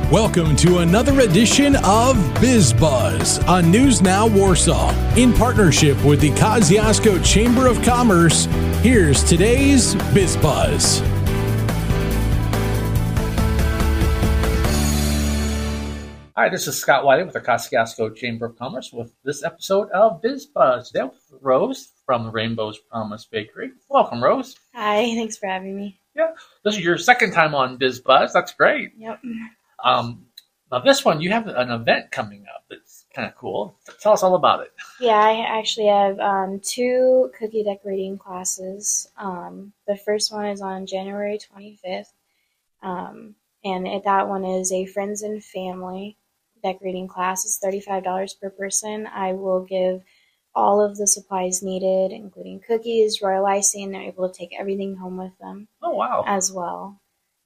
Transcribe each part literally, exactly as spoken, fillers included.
Welcome to another edition of BizBuzz on News Now Warsaw. In partnership with the Kosciuszko Chamber of Commerce, here's today's BizBuzz. Hi, this is Scott Wiley with the Kosciuszko Chamber of Commerce with this episode of BizBuzz. Today with Rose from Rainbow's Promise Bakery. Welcome, Rose. Hi, thanks for having me. Yeah, this is your second time on BizBuzz. That's great. Yep. Um, now this one, you have an event coming up that's kind of cool. Tell us all about it. Yeah, I actually have um, two cookie decorating classes. Um, the first one is on January twenty-fifth, um, and it, that one is a friends and family decorating class. It's thirty-five dollars per person. I will give all of the supplies needed, including cookies, royal icing. They're able to take everything home with them. Oh, wow. As well.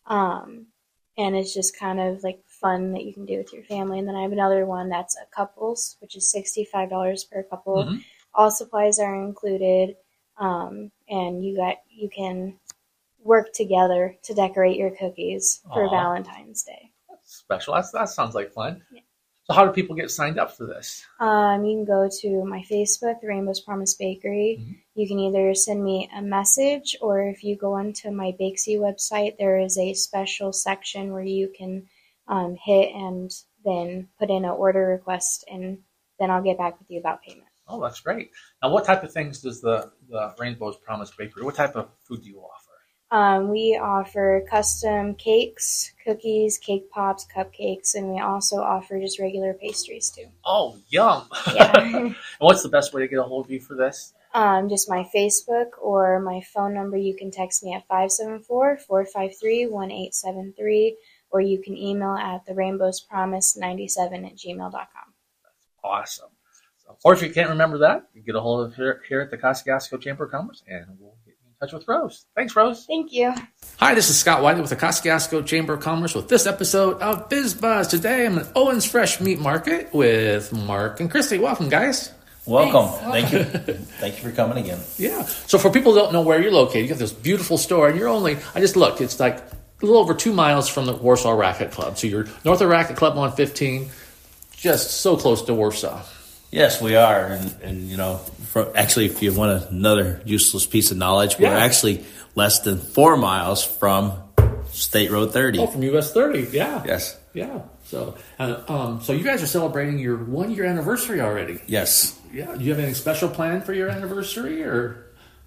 Um, and it's just kind of like fun that you can do with your family. And then I have another one that's a couples, which is sixty-five dollars per couple. Mm-hmm. All supplies are included, um, and you got you can work together to decorate your cookies for Aww. Valentine's Day. That's special. That's, that sounds like fun. Yeah. So how do people get signed up for this? Um, you can go to my Facebook, the Rainbow's Promise Bakery. Mm-hmm. You can either send me a message, or if you go onto my Bakesy website, there is a special section where you can um, hit and then put in an order request, and then I'll get back with you about payment. Oh, that's great. Now, what type of things does the, the Rainbow's Promise Bakery, what type of food do you offer? Um, we offer custom cakes, cookies, cake pops, cupcakes, and we also offer just regular pastries too. Oh, yum. Yeah. And what's the best way to get a hold of you for this? Um, just my Facebook or my phone number. You can text me at five seven four, four five three, one eight seven three, or you can email at the rainbows promise ninety-seven at gmail dot com. That's awesome. So, or if you can't remember that, you get a hold of here, here at the Kosciuszko Chamber of Commerce, and we'll get you in touch with Rose. Thanks, Rose. Thank you. Hi, this is Scott Wiley with the Kosciuszko Chamber of Commerce with this episode of BizBuzz. Today I'm at Owens Fresh Meat Market with Mark and Christy. Welcome, guys. Welcome. Thank you. Thank you for coming again. Yeah. So for people who don't know where you're located, you have this beautiful store, and you're only, I just looked, it's like a little over two miles from the Warsaw Racket Club. So you're north of Racket Club on fifteen, just so close to Warsaw. Yes, we are. And, and you know, for, actually, if you want another useless piece of knowledge, we're yeah. actually less than four miles from State Road thirty. Oh, from U S thirty, yeah. Yes. Yeah. So, uh, um, so you guys are celebrating your one-year anniversary already. Yes. Yeah. Do you have anything special planned for your anniversary, or?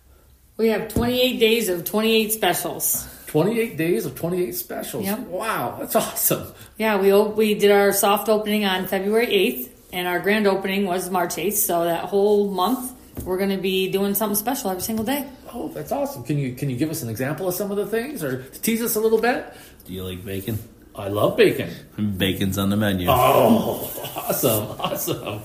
We have twenty-eight days of twenty-eight specials. twenty-eight days of twenty-eight specials. Yep. Wow, that's awesome. Yeah, we we did our soft opening on February eighth, and our grand opening was March eighth. So that whole month, we're going to be doing something special every single day. Oh, that's awesome. Can you can you give us an example of some of the things, or tease us a little bit? Do you like bacon? I love bacon. Bacon's on the menu. Oh, awesome, awesome.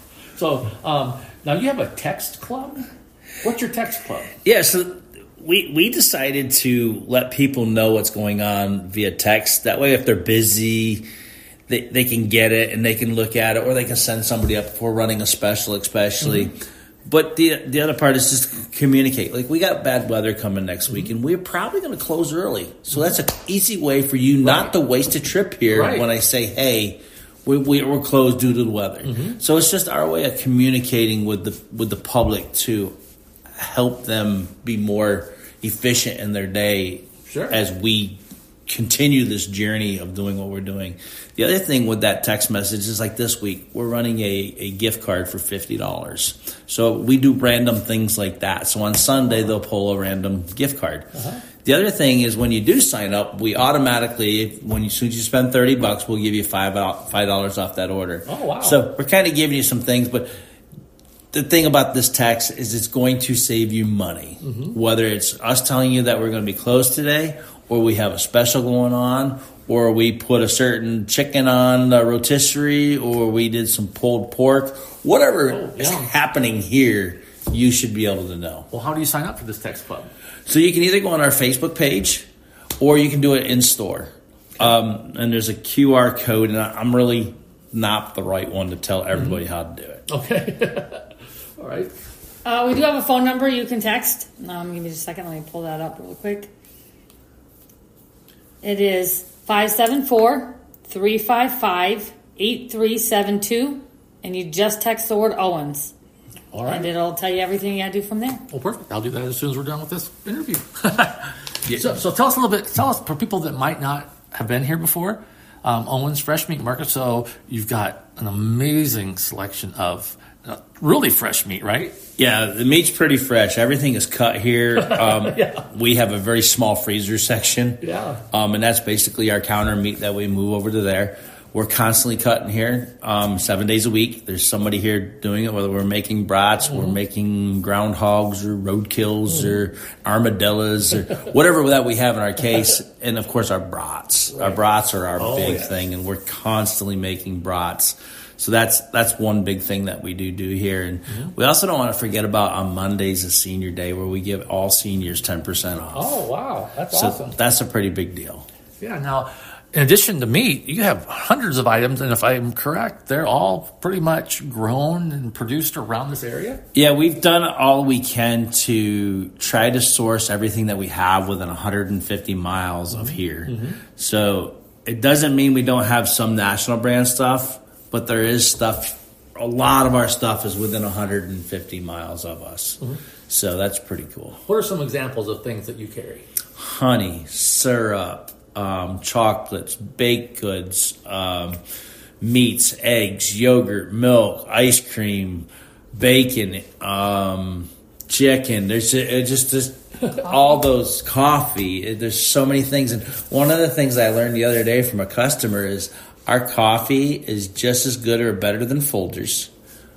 So um, now you have a text club? What's your text club? Yeah, so we we decided to let people know what's going on via text. That way, if they're busy, they, they can get it and they can look at it, or they can send somebody up if we're running a special, especially. Mm-hmm. But the the other part is just communicate. Like, we got bad weather coming next week, and we're probably going to close early. So that's an easy way for you not right. to waste a trip here right. when I say, hey, we, we, we're closed due to the weather. Mm-hmm. So it's just our way of communicating with the with the public to help them be more efficient in their day sure. as we continue this journey of doing what we're doing. The other thing with that text message is, like this week, we're running a, a gift card for fifty dollars. So we do random things like that. So on Sunday, they'll pull a random gift card. Uh-huh. The other thing is, when you do sign up, we automatically, when you, as soon as you spend thirty bucks, we'll give you five dollars off that order. Oh, wow. So we're kind of giving you some things, but the thing about this text is it's going to save you money. Mm-hmm. Whether it's us telling you that we're going to be closed today, or we have a special going on, or we put a certain chicken on a rotisserie, or we did some pulled pork, whatever oh, yeah. is happening here, you should be able to know. Well, how do you sign up for this text club? So you can either go on our Facebook page, or you can do it in store. Okay. Um, and there's a Q R code, and I'm really not the right one to tell everybody mm-hmm. how to do it. Okay. All right. Uh, we do have a phone number you can text. Um, give me just a second. Let me pull that up real quick. It is five seven four, three five five, eight three seven two, and you just text the word Owens. All right. And it'll tell you everything you got to do from there. Well, perfect. I'll do that as soon as we're done with this interview. yeah. so, so tell us a little bit, tell us for people that might not have been here before, um, Owens Fresh Meat Market. So you've got an amazing selection of uh, really fresh meat, right? Yeah, the meat's pretty fresh. Everything is cut here. Um, yeah. We have a very small freezer section. Yeah. Um, and that's basically our counter meat that we move over to there. We're constantly cutting here, um, seven days a week. There's somebody here doing it, whether we're making brats, mm-hmm. we're making groundhogs or roadkills mm-hmm. or armadillos or whatever that we have in our case. And, of course, our brats. Right. Our brats are our oh, big yeah. thing, and we're constantly making brats. So that's that's one big thing that we do do here. And mm-hmm. we also don't want to forget about on Mondays is Senior Day, where we give all seniors ten percent off. Oh, wow. That's so awesome. That's a pretty big deal. Yeah, now... In addition to meat, you have hundreds of items, and if I'm correct, they're all pretty much grown and produced around this area? Yeah, we've done all we can to try to source everything that we have within one hundred fifty miles mm-hmm. of here. Mm-hmm. So it doesn't mean we don't have some national brand stuff, but there is stuff, a lot of our stuff is within one hundred fifty miles of us. Mm-hmm. So that's pretty cool. What are some examples of things that you carry? Honey, syrup, Um, chocolates, baked goods, um, meats, eggs, yogurt, milk, ice cream, bacon, um, chicken. There's just, just all those coffee. There's so many things. And one of the things I learned the other day from a customer is our coffee is just as good or better than Folgers,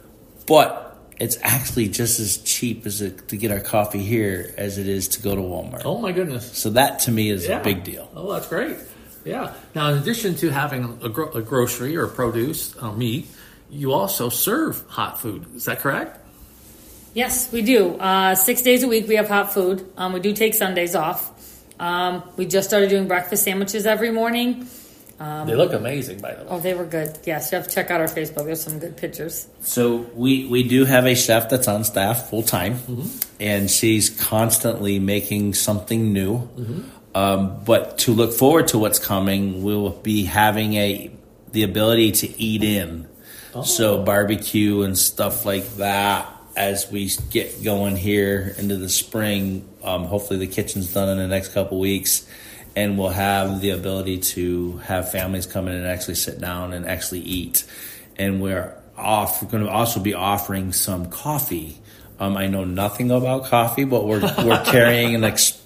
but it's actually just as cheap as it, to get our coffee here as it is to go to Walmart. Oh, my goodness. So that, to me, is yeah. a big deal. Oh, that's great. Yeah. Now, in addition to having a, gro- a grocery or produce or meat, you also serve hot food. Is that correct? Yes, we do. Uh, six days a week we have hot food. Um, we do take Sundays off. Um, we just started doing breakfast sandwiches every morning. Um, they look amazing, by the way. Oh, they were good. Yes, you have to check out our Facebook. There's some good pictures. So we, we do have a chef that's on staff full time, mm-hmm. and she's constantly making something new. Mm-hmm. Um, but to look forward to what's coming, we'll be having a the ability to eat in. Oh. So barbecue and stuff like that as we get going here into the spring. Um, hopefully the kitchen's done in the next couple weeks. And we'll have the ability to have families come in and actually sit down and actually eat. And we're off. We're going to also be offering some coffee. Um, I know nothing about coffee, but we're we're carrying an ex-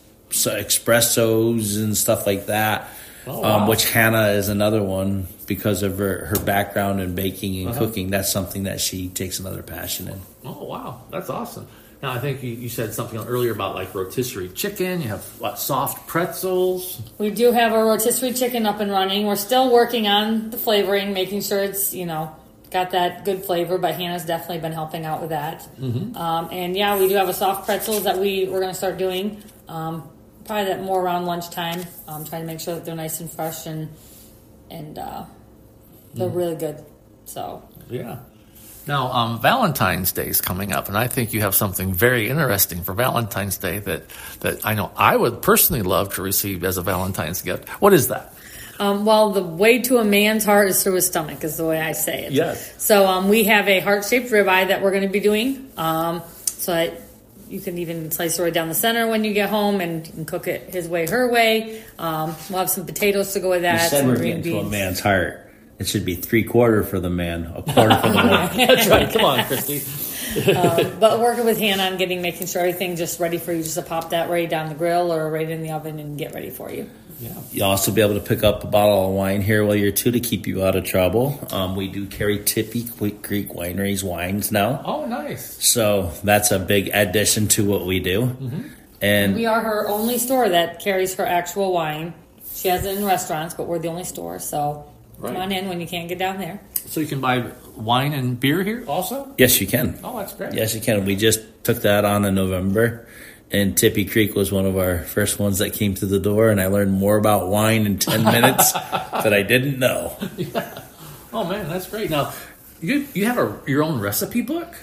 espressos and stuff like that. Oh, wow. um, which Hannah is another one because of her, her background in baking and uh-huh. cooking. That's something that she takes another passion in. Oh, wow. That's awesome. Now, I think you, you said something earlier about like rotisserie chicken. You have what, soft pretzels? We do have a rotisserie chicken up and running. We're still working on the flavoring, making sure it's, you know, got that good flavor, but Hannah's definitely been helping out with that. Mm-hmm. Um, and yeah, we do have a soft pretzels that we, we're going to start doing. Um, probably that more around lunchtime. Um, trying to make sure that they're nice and fresh and, and uh, they're mm. really good. So, yeah. Now, um, Valentine's Day is coming up, and I think you have something very interesting for Valentine's Day that, that I know I would personally love to receive as a Valentine's gift. What is that? Um, well, the way to a man's heart is through his stomach, is the way I say it. Yes. So um, we have a heart-shaped ribeye that we're going to be doing. Um, so I, you can even slice it right down the center when you get home, and you can cook it his way, her way. Um, we'll have some potatoes to go with that. You said some we're green getting beans. to a man's heart. It should be three quarter for the man, a quarter for the woman. That's right. Come on, Christy. um, but working with Hannah on getting, making sure everything's just ready for you, just to pop that right down the grill or right in the oven and get ready for you. Yeah. You'll also be able to pick up a bottle of wine here while you're too to keep you out of trouble. Um, we do carry Tippy Creek Winery's wines now. Oh, nice. So that's a big addition to what we do. Mm-hmm. And we are her only store that carries her actual wine. She has it in restaurants, but we're the only store, so... Right. Come on in when you can't get down there. So you can buy wine and beer here also? Yes, you can. Oh, that's great. Yes, you can. We just took that on in November, and Tippy Creek was one of our first ones that came through the door, and I learned more about wine in ten minutes that I didn't know. Yeah. Oh, man, that's great. Now, you you have a your own recipe book?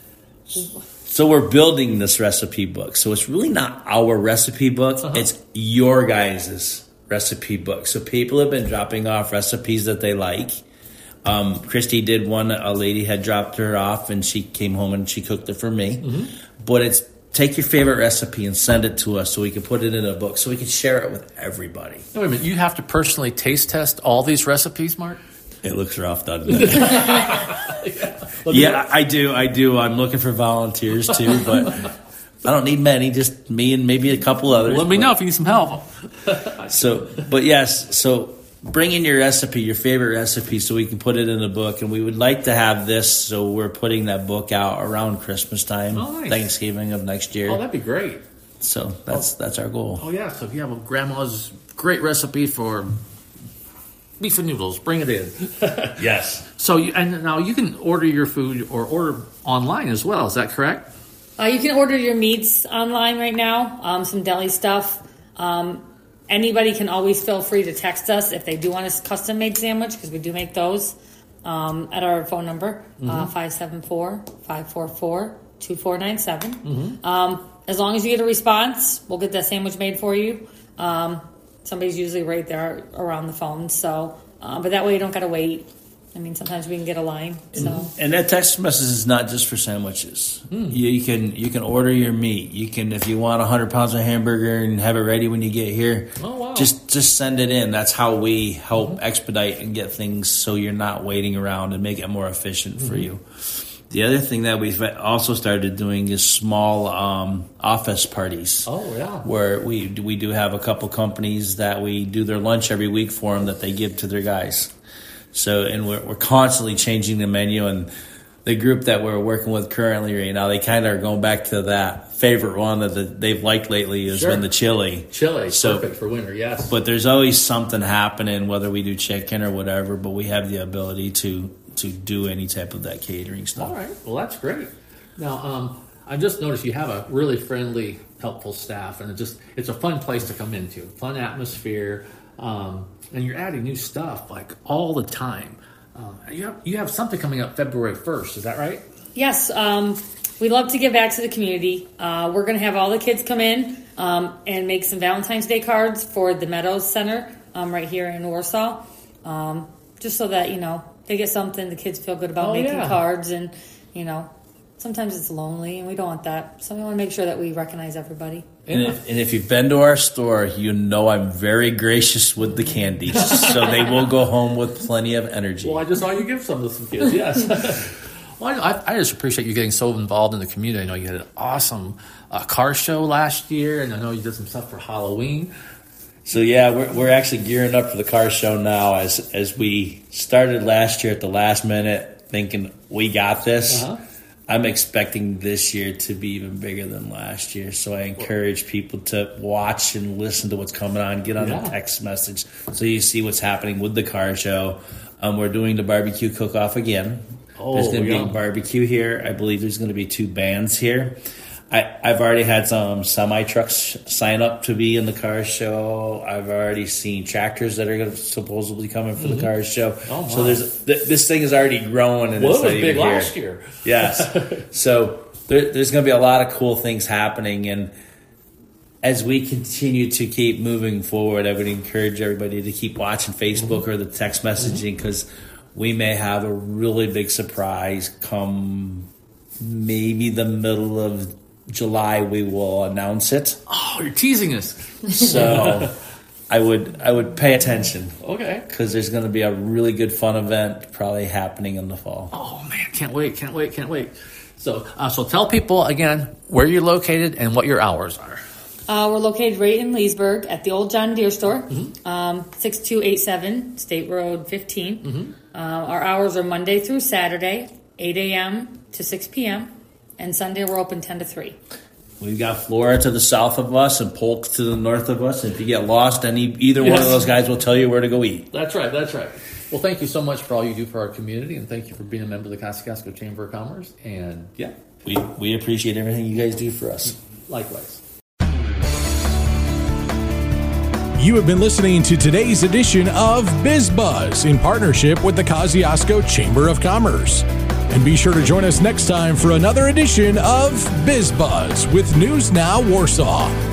So we're building this recipe book. So it's really not our recipe book. Uh-huh. It's your guys' recipe book. So people have been dropping off recipes that they like. Um, Christy did one. A lady had dropped her off, and she came home and she cooked it for me. Mm-hmm. But it's take your favorite recipe and send it to us so we can put it in a book so we can share it with everybody. No, wait a minute. You have to personally taste test all these recipes, Mark? It looks rough, doesn't it? yeah, yeah I do. I do. I'm looking for volunteers too, but I don't need many. Just me and maybe a couple others. Let me but, know if you need some help. so, but yes, so bring in your recipe, your favorite recipe, so we can put it in a book. And we would like to have this, so we're putting that book out around Christmas time, oh, nice. Thanksgiving of next year. Oh, that'd be great. So that's oh. that's our goal. Oh yeah. So if you have a grandma's great recipe for beef and noodles, bring it in. Yes. So you, and now you can order your food or order online as well. Is that correct? Uh, you can order your meats online right now. Um, some deli stuff. Um, anybody can always feel free to text us if they do want a custom made sandwich, because we do make those um, at our phone number mm-hmm. uh, five seven four, five four four, two four nine seven. Mm-hmm. Um, as long as you get a response, we'll get that sandwich made for you. Um, Somebody's usually right there around the phone, so uh, but that way you don't got to wait. I mean, sometimes we can get a line. So and that text message is not just for sandwiches. Hmm. You, you can you can order your meat. You can, if you want a hundred pounds of hamburger and have it ready when you get here. Oh wow! Just just send it in. That's how we help mm-hmm. expedite and get things so you're not waiting around and make it more efficient mm-hmm. for you. The other thing that we've also started doing is small um, office parties. Oh, yeah. Where we we do have a couple companies that we do their lunch every week for them that they give to their guys. So, and we're, we're constantly changing the menu. And the group that we're working with currently right now, they kind of are going back to that favorite one that they've liked lately has sure. been the chili. Chili, so, perfect for winter, yes. But there's always something happening, whether we do chicken or whatever, but we have the ability to to do any type of that catering stuff. All right. Well, that's great. Now, um, I just noticed you have a really friendly, helpful staff, and it just it's a fun place to come into, fun atmosphere, um, and you're adding new stuff like all the time. Um, you have you have something coming up February first. Is that right? Yes. Um, we love to give back to the community. Uh, we're going to have all the kids come in um, and make some Valentine's Day cards for the Meadows Center um, right here in Warsaw, um, just so that, you know, they get something, the kids feel good about oh, making yeah. cards, and, you know, sometimes it's lonely, and we don't want that. So we want to make sure that we recognize everybody. And if, and if you've been to our store, you know I'm very gracious with the candy, so they will go home with plenty of energy. Well, I just saw you give some to some kids, yes. Well, I, I just appreciate you getting so involved in the community. I know you had an awesome uh, car show last year, and I know you did some stuff for Halloween. So yeah, we're we're actually gearing up for the car show now. As as we started last year at the last minute, thinking we got this. Uh-huh. I'm expecting this year to be even bigger than last year. So I encourage people to watch and listen to what's coming on. Get on yeah. the text message so you see what's happening with the car show. Um, we're doing the barbecue cook-off again. Oh, there's going to yeah. be barbecue here. I believe there's going to be two bands here. I, I've already had some semi-trucks sign up to be in the car show. I've already seen tractors that are going to supposedly coming for mm-hmm. the car show. Oh, so there's th- this thing is already growing. And well, it's it was big here. last year. Yes. So there, there's going to be a lot of cool things happening. And as we continue to keep moving forward, I would encourage everybody to keep watching Facebook mm-hmm. or the text messaging, because mm-hmm. we may have a really big surprise come maybe the middle of July. We will announce it. Oh, you're teasing us. So I would I would pay attention. Okay. Because there's going to be a really good fun event probably happening in the fall. Oh, man. Can't wait. Can't wait. Can't wait. So, uh, so tell people again where you're located and what your hours are. Uh, we're located right in Leesburg at the old John Deere store, mm-hmm. um, six two eight seven State Road fifteen. Mm-hmm. Uh, our hours are Monday through Saturday, eight a.m. to six p.m., and Sunday we're open ten to three. We've got Flora to the south of us and Polk to the north of us. And if you get lost, any either yes. one of those guys will tell you where to go eat. That's right. That's right. Well, thank you so much for all you do for our community, and thank you for being a member of the Kosciuszko Chamber of Commerce. And yeah, we we appreciate everything you guys do for us. Likewise. You have been listening to today's edition of BizBuzz in partnership with the Kosciuszko Chamber of Commerce. And be sure to join us next time for another edition of BizBuzz with News Now Warsaw.